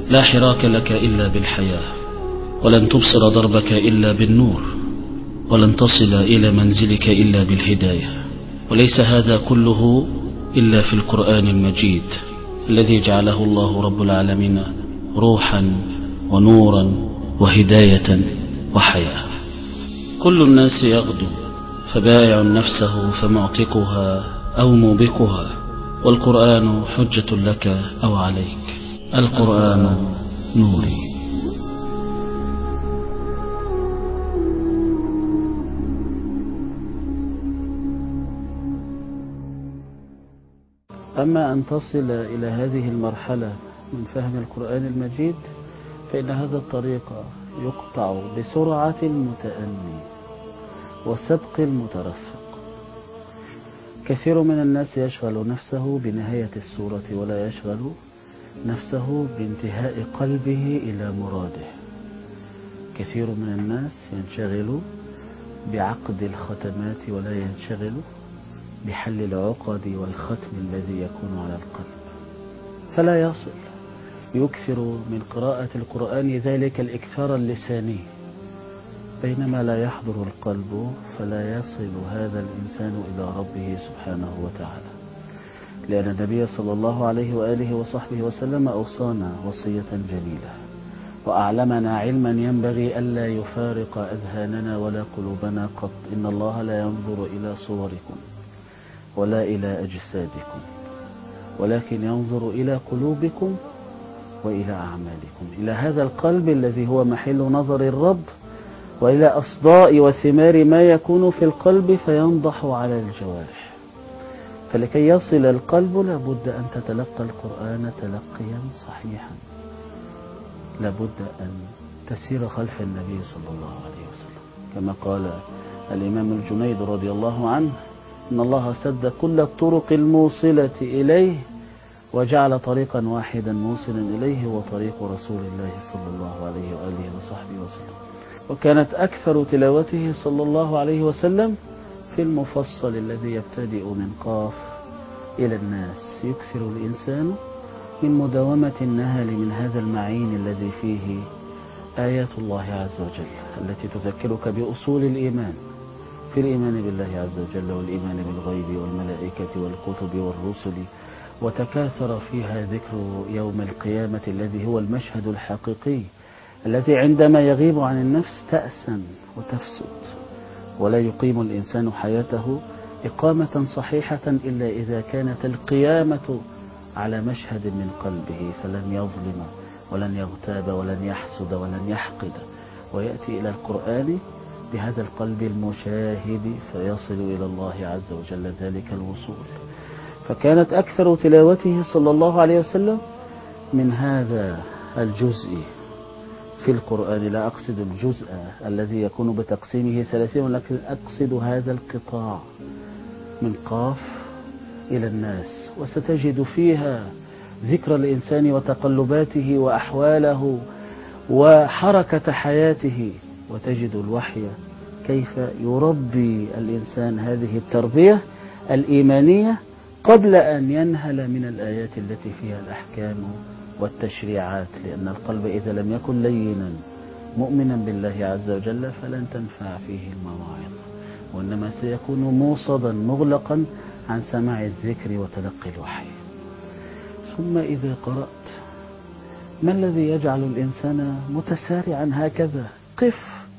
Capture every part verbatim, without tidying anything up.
لا حراك لك إلا بالحياة، ولن تبصر دربك إلا بالنور، ولن تصل إلى منزلك إلا بالهداية. وليس هذا كله إلا في القرآن المجيد الذي جعله الله رب العالمين روحا ونورا وهداية وحياة. كل الناس يغدو، فبائع نفسه فمعتقها أو موبقها، والقرآن حجة لك أو عليك. القرآن نوري. أما أن تصل إلى هذه المرحلة من فهم القرآن المجيد فإن هذا الطريق يقطع بسرعة المتأني وسبق المترفق. كثير من الناس يشغل نفسه بنهاية السورة ولا يشغل نفسه بانتهاء قلبه إلى مراده. كثير من الناس ينشغل بعقد الختمات ولا ينشغل بحل العقد والختم الذي يكون على القلب، فلا يصل. يكثر من قراءة القرآن ذلك الإكثار اللساني، بينما لا يحضر القلب، فلا يصل هذا الإنسان إلى ربه سبحانه وتعالى. لأن النبي صلى الله عليه وآله وصحبه وسلم أوصانا وصية جميلة، وأعلمنا علما ينبغي ألا يفارق أذهاننا ولا قلوبنا قط. إن الله لا ينظر إلى صوركم ولا إلى أجسادكم، ولكن ينظر إلى قلوبكم وإلى أعمالكم، إلى هذا القلب الذي هو محل نظر الرب، وإلى أصداء وثمار ما يكون في القلب فينضح على الجوارح. فلكي يصل القلب لابد أن تتلقى القرآن تلقيا صحيحا، لابد أن تسير خلف النبي صلى الله عليه وسلم، كما قال الإمام الجنيد رضي الله عنه: إن الله سد كل الطرق الموصلة إليه وجعل طريقا واحدا موصلا إليه، وطريق رسول الله صلى الله عليه وآله وصحبه وسلم. وكانت أكثر تلاوته صلى الله عليه وسلم في المفصل الذي يبتدئ من قاف إلى الناس. يكثر الإنسان من مداومة النهل من هذا المعين الذي فيه آيات الله عز وجل التي تذكرك بأصول الإيمان، في الإيمان بالله عز وجل والإيمان بالغيب والملائكة والكتب والرسل. وتكاثر فيها ذكر يوم القيامة الذي هو المشهد الحقيقي الذي عندما يغيب عن النفس تأسا وتفسد، ولا يقيم الإنسان حياته إقامة صحيحة إلا إذا كانت القيامة على مشهد من قلبه، فلن يظلم ولن يغتاب ولن يحسد ولن يحقد، ويأتي إلى القرآن بهذا القلب المشاهد فيصل إلى الله عز وجل ذلك الوصول. فكانت أكثر تلاوته صلى الله عليه وسلم من هذا الجزء في القرآن. لا أقصد الجزء الذي يكون بتقسيمه ثلاثين، ولكن أقصد هذا القطاع من قاف إلى الناس. وستجد فيها ذكر الإنسان وتقلباته وأحواله وحركة حياته، وتجد الوحي كيف يربي الإنسان هذه التربية الإيمانية قبل أن ينهل من الآيات التي فيها الأحكام والتشريعات. لأن القلب إذا لم يكن لينا مؤمنا بالله عز وجل فلن تنفع فيه المواعظ، وإنما سيكون موصدا مغلقا عن سماع الذكر وتلقي الوحي. ثم إذا قرأت، ما الذي يجعل الإنسان متسارعا هكذا؟ قف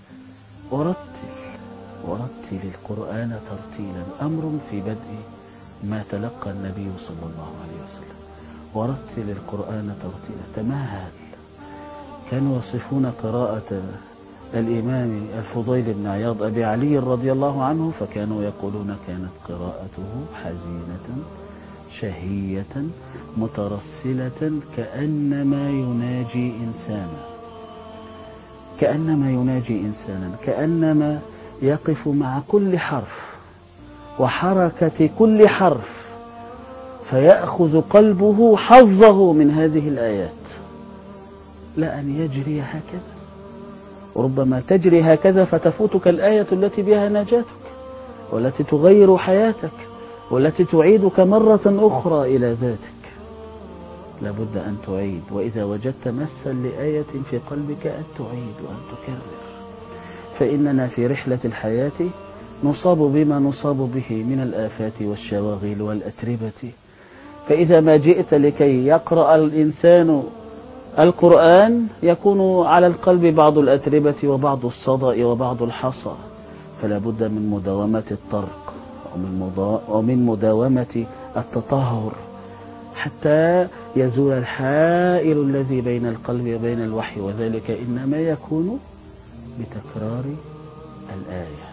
ورتل ورتل القرآن ترتيلا. أمر في بدء ما تلقى النبي صلى الله عليه وسلم. ورتل القرآن ترتيلا، تمهل. كانوا يصفون قراءة الإمام الفضيل بن عياض أبي علي رضي الله عنه، فكانوا يقولون كانت قراءته حزينة شهية مترسلة كأنما يناجي إنسانا، كأنما يناجي إنسانا، كأنما يقف مع كل حرف وحركة كل حرف فيأخذ قلبه حظه من هذه الآيات، لا أن يجري هكذا. وربما تجري هكذا فتفوتك الآية التي بها نجاتك والتي تغير حياتك والتي تعيدك مرة أخرى إلى ذاتك. لابد أن تعيد، وإذا وجدت مسا لآية في قلبك أن تعيد وأن تكرر. فإننا في رحلة الحياة نصاب بما نصاب به من الآفات والشواغل والأتربة، فإذا ما جئت لكي يقرأ الإنسان القرآن يكون على القلب بعض الأتربة وبعض الصدأ وبعض الحصى، فلا بد من مداومة الطرق ومن مداومة التطهر حتى يزول الحائل الذي بين القلب وبين الوحي، وذلك إنما يكون بتكرار الآية.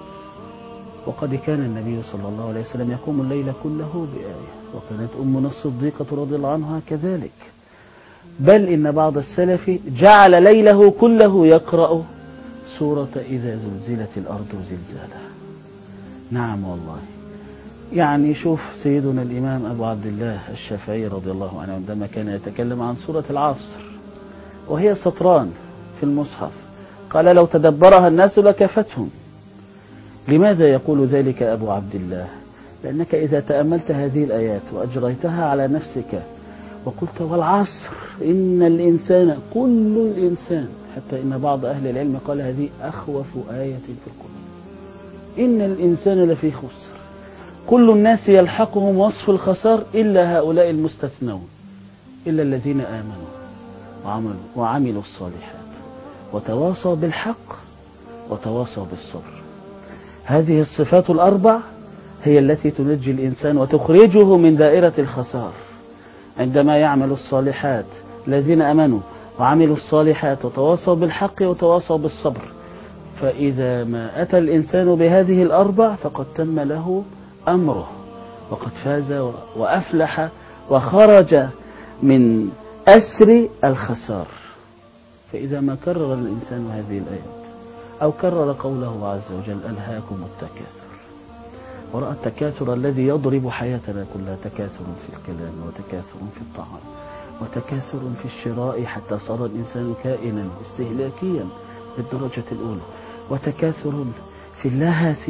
وقد كان النبي صلى الله عليه وسلم يقوم الليل كله بآية، وكانت أمنا الصديقة رضي الله عنها كذلك، بل إن بعض السلف جعل ليله كله يقرأ سورة إذا زلزلت الأرض زلزالها. نعم والله. يعني شوف سيدنا الإمام أبو عبد الله الشافعي رضي الله عنه عندما كان يتكلم عن سورة العصر وهي سطران في المصحف قال لو تدبرها الناس لكفتهم. لماذا يقول ذلك أبو عبد الله؟ لأنك إذا تأملت هذه الآيات وأجريتها على نفسك وقلت والعصر إن الإنسان كل الإنسان، حتى إن بعض أهل العلم قال هذه أخوف آية في القرآن، إن الإنسان لفي خسر، كل الناس يلحقهم وصف الخسار إلا هؤلاء المستثنون، إلا الذين آمنوا وعملوا, وعملوا الصالحات وتواصوا بالحق وتواصوا بالصبر. هذه الصفات الأربع هي التي تنجي الإنسان وتخرجه من دائرة الخسار. عندما يعمل الصالحات الذين أمنوا وعملوا الصالحات وتواصوا بالحق وتواصوا بالصبر، فإذا ما أتى الإنسان بهذه الأربع فقد تم له أمره وقد فاز وأفلح وخرج من أسر الخسار. فإذا ما كرر الإنسان هذه الآيات أو كرر قوله عز وجل ألهاكم التكاثر، ورأى التكاثر الذي يضرب حياتنا كلها، تكاثر في الكلام وتكاثر في الطعام وتكاثر في الشراء حتى صار الإنسان كائنا استهلاكيا بالدرجة الأولى، وتكاثر في اللهث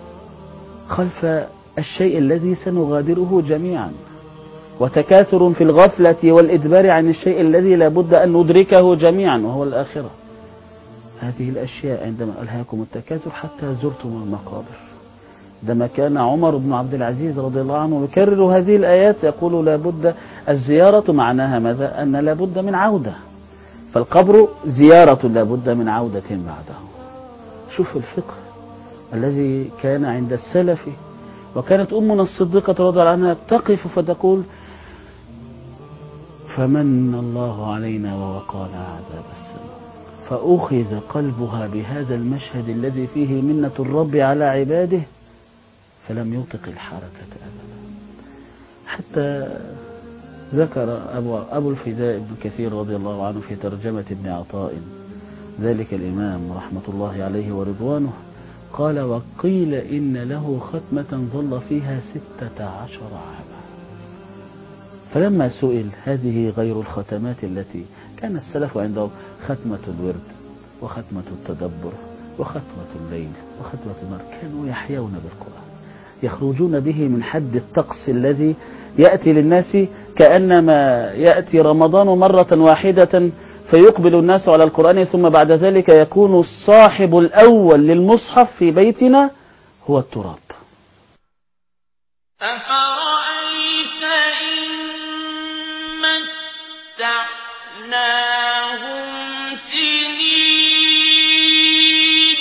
خلف الشيء الذي سنغادره جميعا، وتكاثر في الغفلة والإدبار عن الشيء الذي لابد أن ندركه جميعا وهو الآخرة. هذه الأشياء عندما ألهاكم التكاثر حتى زرتم المقابر. عندما كان عمر بن عبد العزيز رضي الله عنه يكرر هذه الآيات يقول لابد الزيارة معناها ماذا؟ أن لابد من عودة، فالقبر زيارة لابد من عودة بعده. شوف الفقه الذي كان عند السلف. وكانت أمنا الصديقة رضي الله عنها تقف فتقول فمن الله علينا ووقانا عذاب السموم، فأخذ قلبها بهذا المشهد الذي فيه منة الرب على عباده فلم يطق الحركة أبدا. حتى ذكر أبو, أبو الفداء ابن كثير رضي الله عنه في ترجمة ابن عطاء ذلك الإمام رحمة الله عليه ورضوانه قال وقيل إن له ختمة ظل فيها ستة عشر عاما. فلما سئل هذه غير الختمات التي كان السلف عندهم ختمة الورد وختمة التدبر وختمة الليل وختمة النار، كانوا يحيون بالقرآن يخرجون به من حد الطقس الذي يأتي للناس كأنما يأتي رمضان مرة واحدة فيقبل الناس على القرآن، ثم بعد ذلك يكون الصاحب الأول للمصحف في بيتنا هو التراب. أفرأيت إن متعناهم سنين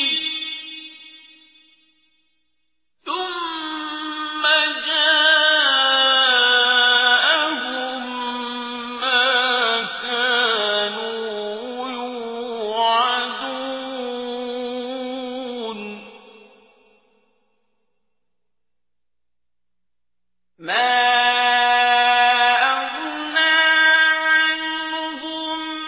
ثم جاءهم ما كانوا يوعدون ما أغنى عنهم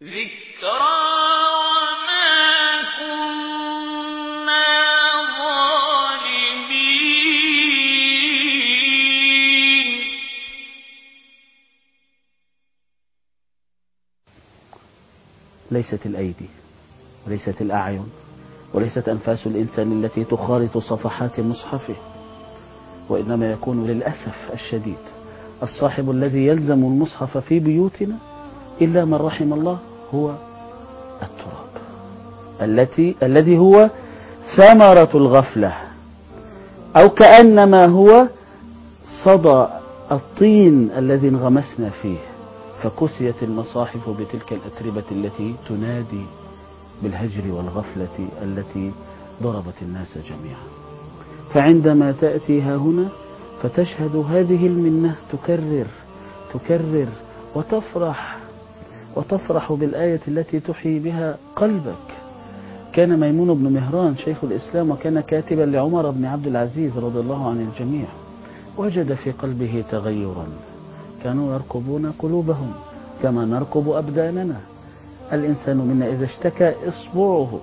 ذكرى وما كنا ظالمين. ليست الأيدي وليست الأعين وليست أنفاس الإنسان التي تخارط صفحات مصحفه، وإنما يكون للأسف الشديد الصاحب الذي يلزم المصحف في بيوتنا إلا من رحم الله هو التراب، التي الذي هو ثمرة الغفلة، أو كأنما هو صدى الطين الذي انغمسنا فيه، فكسيت المصاحف بتلك الأتربة التي تنادي بالهجر والغفلة التي ضربت الناس جميعا. فعندما تأتي ها هنا فتشهد هذه المنة تكرر تكرر وتفرح وتفرح بالآية التي تحيي بها قلبك. كان ميمون بن مهران شيخ الإسلام وكان كاتبا لعمر بن عبد العزيز رضي الله عن الجميع، وجد في قلبه تغيرا. كانوا يركبون قلوبهم كما نركب أبداننا. الإنسان منا إذا اشتكى إصبعه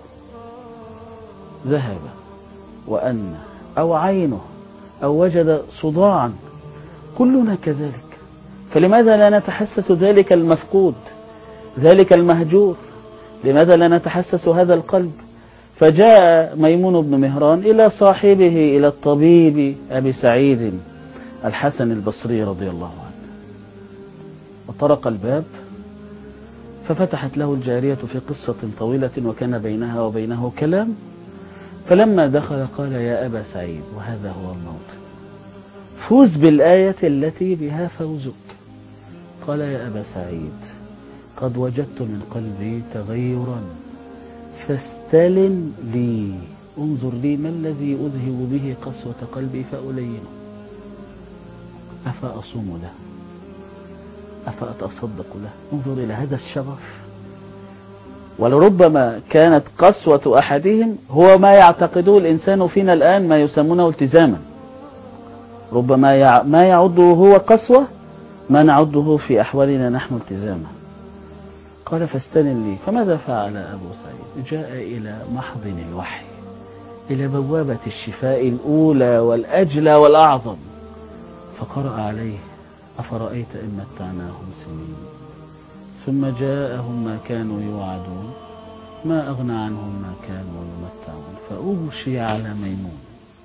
ذهب وأن أو عينه أو وجد صداعا، كلنا كذلك. فلماذا لا نتحسس ذلك المفقود، ذلك المهجور؟ لماذا لا نتحسس هذا القلب؟ فجاء ميمون بن مهران إلى صاحبه، إلى الطبيب أبي سعيد الحسن البصري رضي الله عنه، وطرق الباب ففتحت له الجارية في قصة طويلة وكان بينها وبينه كلام. فلما دخل قال: يا أبا سعيد، وهذا هو الموطن، فوز بالآية التي بها فوزك. قال: يا أبا سعيد، قد وجدت من قلبي تغيرا فاستلن لي، انظر لي ما الذي أذهب به قسوة قلبي فألينه، أفأصوم له، أفأتصدق له. انظر إلى هذا الشرف. ولربما كانت قسوة أحدهم هو ما يعتقده الإنسان فينا الآن ما يسمونه التزاما، ربما يع... ما يعده هو قسوة ما نعده في أحوالنا نحن التزاما. قال: فاستلن لي. فماذا فعل أبو سعيد؟ جاء إلى محضن الوحي، إلى بوابة الشفاء الأولى والأجلى والأعظم، فقرأ عليه: أفرأيت إن متعناهم سنين ثم جاءهم ما كانوا يوعدون ما أغنى عنهم ما كانوا يمتعون فأغشي على ميمون.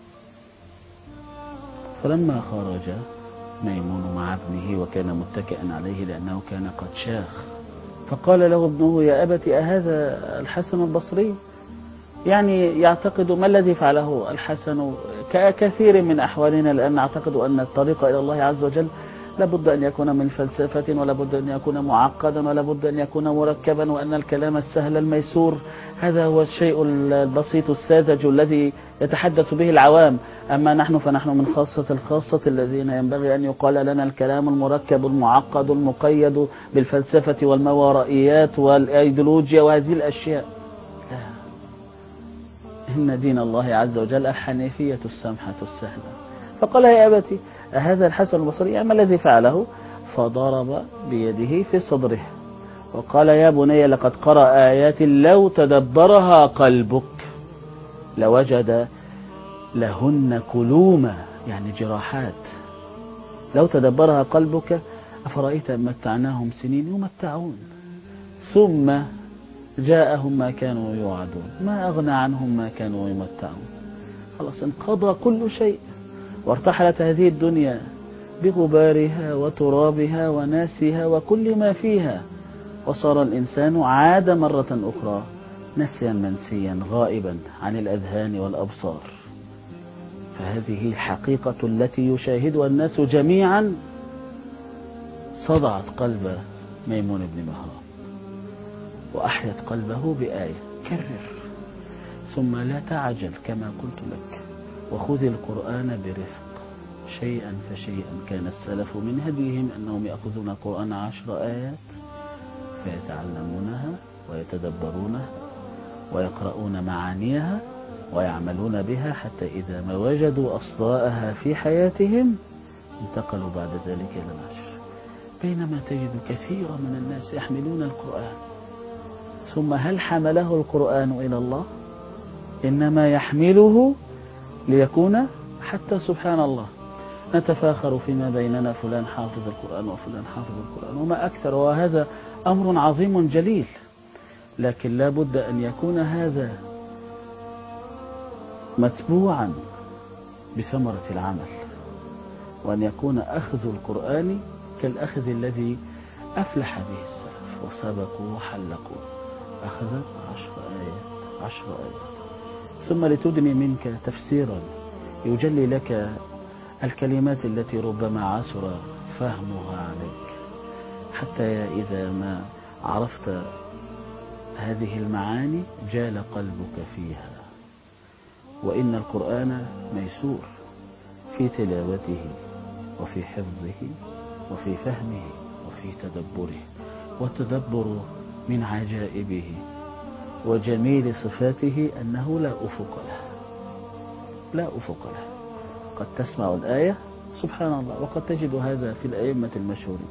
فلما خرج ميمون مع ابنه وكان متكئا عليه لأنه كان قد شاخ، فقال له ابنه: يا أبت، أهذا الحسن البصري؟ يعني يعتقد ما الذي فعله الحسن ككثير من أحوالنا الآن، نعتقد أن الطريق إلى الله عز وجل لابد أن يكون من فلسفة، ولابد أن يكون معقدا، ولابد أن يكون مركبا، وأن الكلام السهل الميسور هذا هو الشيء البسيط الساذج الذي يتحدث به العوام. أما نحن فنحن من خاصة الخاصة الذين ينبغي أن يقال لنا الكلام المركب المعقد المقيد بالفلسفة والماورائيات والأيديولوجيا وهذه الأشياء. لا، إن دين الله عز وجل الحنيفية السمحة السهلة. فقال: يا أبتي، هذا الحسن البصري ما الذي فعله؟ فضرب بيده في صدره وقال: يا بني، لقد قرأ آيات لو تدبرها قلبك لوجد لهن كلومة، يعني جراحات. لو تدبرها قلبك أفرأيت متعناهم سنين يمتعون ثم جاءهم ما كانوا يوعدون ما أغنى عنهم ما كانوا يمتعون. خلاص انقضى كل شيء، وارتحلت هذه الدنيا بغبارها وترابها وناسها وكل ما فيها، وصار الإنسان عاد مرة أخرى نسيا منسيا غائبا عن الأذهان والأبصار. فهذه الحقيقة التي يشاهدها الناس جميعا صدعت قلب ميمون بن مهران وأحيت قلبه بآية: كرر ثم لا تعجل كما قلت لك، وخذ القرآن برفق شيئا فشيئا. كان السلف من هديهم أنهم يأخذون القرآن عشر آيات فيتعلمونها ويتدبرونها ويقرؤون معانيها ويعملون بها، حتى إذا ما وجدوا أصداءها في حياتهم انتقلوا بعد ذلك إلى العشر. بينما تجد كثيرا من الناس يحملون القرآن ثم هل حمله القرآن إلى الله؟ إنما يحمله ليكون حتى سبحان الله نتفاخر فيما بيننا، فلان حافظ القرآن وفلان حافظ القرآن وما أكثر، وهذا أمر عظيم جليل، لكن لا بد أن يكون هذا متبوعا بثمرة العمل، وأن يكون أخذ القرآن كالأخذ الذي أفلح به السلف وسبقوا وحلقوا، أخذ عشر آيات عشر آيات ثم لتدني منك تفسيرا يجلي لك الكلمات التي ربما عسر فهمها عليك، حتى إذا ما عرفت هذه المعاني جال قلبك فيها. وإن القرآن ميسور في تلاوته وفي حفظه وفي فهمه وفي تدبره، والتدبر من عجائبه وجميل صفاته أنه لا أفق له، لا أفق له. قد تسمع الآية سبحان الله، وقد تجد هذا في الأئمة المشهورين،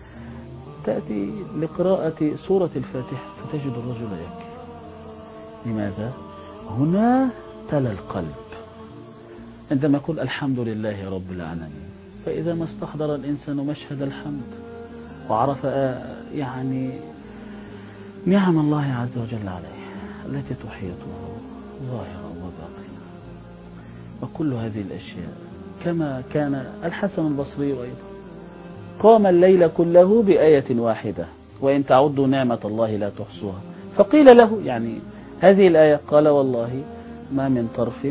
تأتي لقراءة سورة الفاتحة فتجد الرجل يبكي. لماذا؟ هنا تلا القلب عندما يقول الحمد لله رب العالمين، فإذا ما استحضر الإنسان مشهد الحمد وعرف يعني نعم الله عز وجل عليه التي تحيطه ظاهرا وباطنا وكل هذه الأشياء، كما كان الحسن البصري أيضا قام الليل كله بآية واحدة وإن تعدوا نعمة الله لا تحصوها، فقيل له يعني هذه الآية، قال والله ما من طرف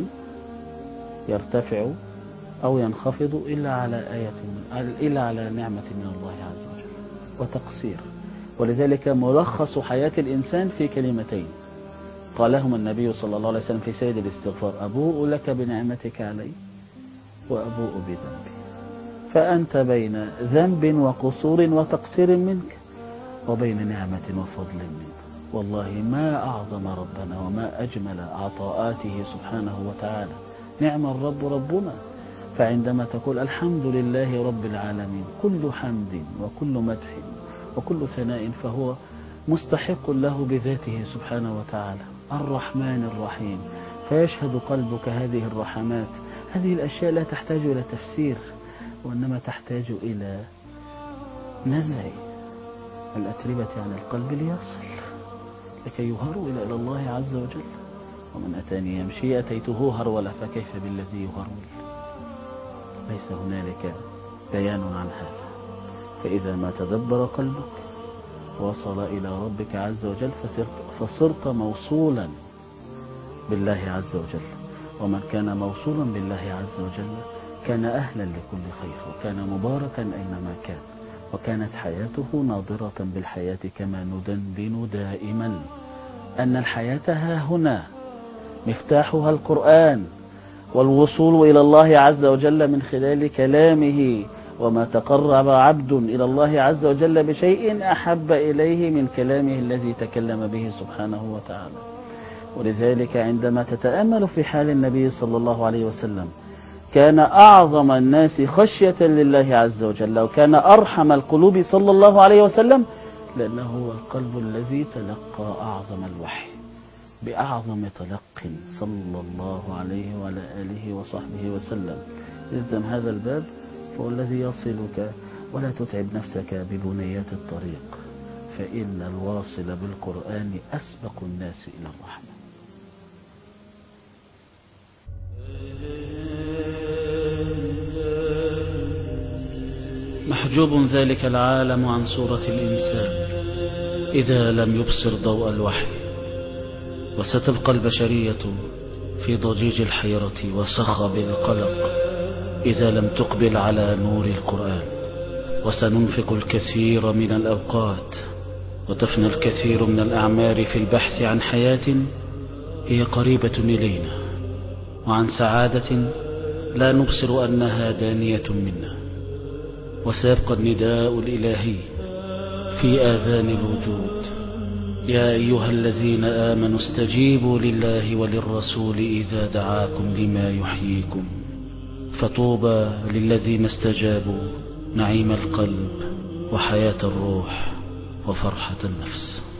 يرتفع أو ينخفض إلا على آية إلا على نعمة من الله عز وجل وتقصير. ولذلك ملخص حياة الإنسان في كلمتين قالهما النبي صلى الله عليه وسلم في سيد الاستغفار: أبوء لك بنعمتك علي وأبوء بذنبي. فأنت بين ذنب وقصور وتقصير منك وبين نعمة وفضل منك. والله ما أعظم ربنا وما أجمل عطاءاته سبحانه وتعالى. نعم الرب ربنا. فعندما تقول الحمد لله رب العالمين، كل حمد وكل مدح وكل ثناء فهو مستحق له بذاته سبحانه وتعالى. الرحمن الرحيم، فيشهد قلبك هذه الرحمات. هذه الأشياء لا تحتاج إلى تفسير، وإنما تحتاج إلى نزع الأتربة عن القلب ليصل لكي يهرول إلى الله عز وجل. ومن أتاني يمشي أتيته هرولا فكيف بالذي يهرول. ليس هنالك بيان عن هذا. فإذا ما تدبر قلبك وصل إلى ربك عز وجل فصرت, فصرت موصولا بالله عز وجل. ومن كان موصولا بالله عز وجل كان أهلا لكل خير، وكان مباركا أينما كان، وكانت حياته ناظرة بالحياة كما ندندن دائما أن الحياة ها هنا مفتاحها القرآن والوصول إلى الله عز وجل من خلال كلامه. وما تقرب عبد إلى الله عز وجل بشيء أحب إليه من كلامه الذي تكلم به سبحانه وتعالى. ولذلك عندما تتأمل في حال النبي صلى الله عليه وسلم كان أعظم الناس خشية لله عز وجل، وكان أرحم القلوب صلى الله عليه وسلم، لأنه هو القلب الذي تلقى أعظم الوحي بأعظم تلق صلى الله عليه وعلى آله وصحبه وسلم. إذن هذا الباب هو الذي يصلك، ولا تتعب نفسك ببنيات الطريق، فإن الواصل بالقرآن أسبق الناس إلى الرحمة. محجوب ذلك العالم عن صورة الإنسان إذا لم يبصر ضوء الوحي، وستبقى البشرية في ضجيج الحيرة وصخب القلق إذا لم تقبل على نور القرآن. وسننفق الكثير من الأوقات وتفنى الكثير من الأعمار في البحث عن حياة هي قريبة إلينا، وعن سعادة لا نبصر أنها دانية منا. وسيبقى النداء الإلهي في آذان الوجود: يا أيها الذين آمنوا استجيبوا لله وللرسول إذا دعاكم لما يحييكم. فطوبى للذين استجابوا نعيم القلب وحياة الروح وفرحة النفس.